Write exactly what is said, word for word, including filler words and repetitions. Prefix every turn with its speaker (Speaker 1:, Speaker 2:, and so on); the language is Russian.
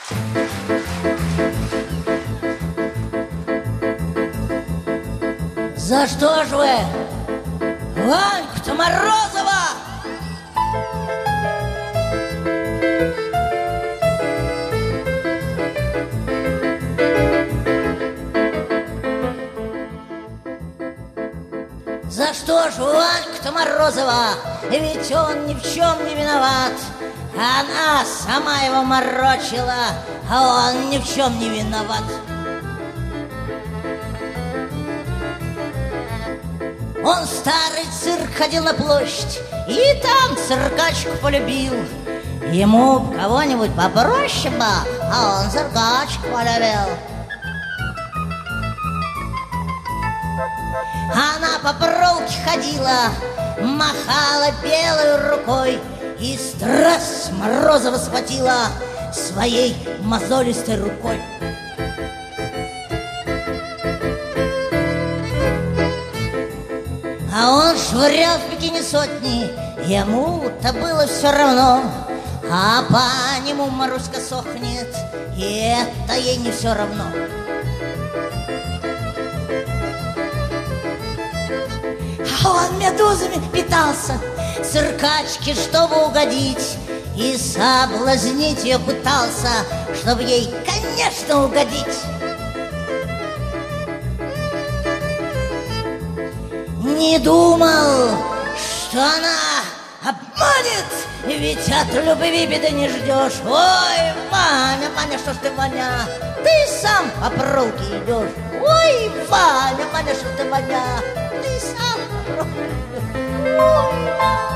Speaker 1: За что ж вы, Ванька-то Морозова? За что ж Ванька-то Морозова? Ведь он ни в чем не виноват. Она сама его морочила, а он ни в чем не виноват. Он в старый цирк ходил на площадь и там циркачку полюбил. Ему кого-нибудь попроще бы, а он циркачку полюбил. Она по проволоке ходила, махала белой рукой и страсть Морозова схватила своей мозолистой рукой. А он швырял в бикини сотни, ему-то было все равно. А по нему Маруська сохнет, и это ей не все равно. А он медузами питался, циркачке, чтобы угодить, и соблазнить ее пытался, чтобы ей, конечно, угодить. Не думал, что она обманет, ведь от любви беды не ждешь. Ой, Ваня, Ваня, что ж ты, Ваня, ты сам по проволоке идешь. Ой, Ваня, Ваня, что ж ты, Ваня, ты сам по проволоке идешь. Ой, Ваня.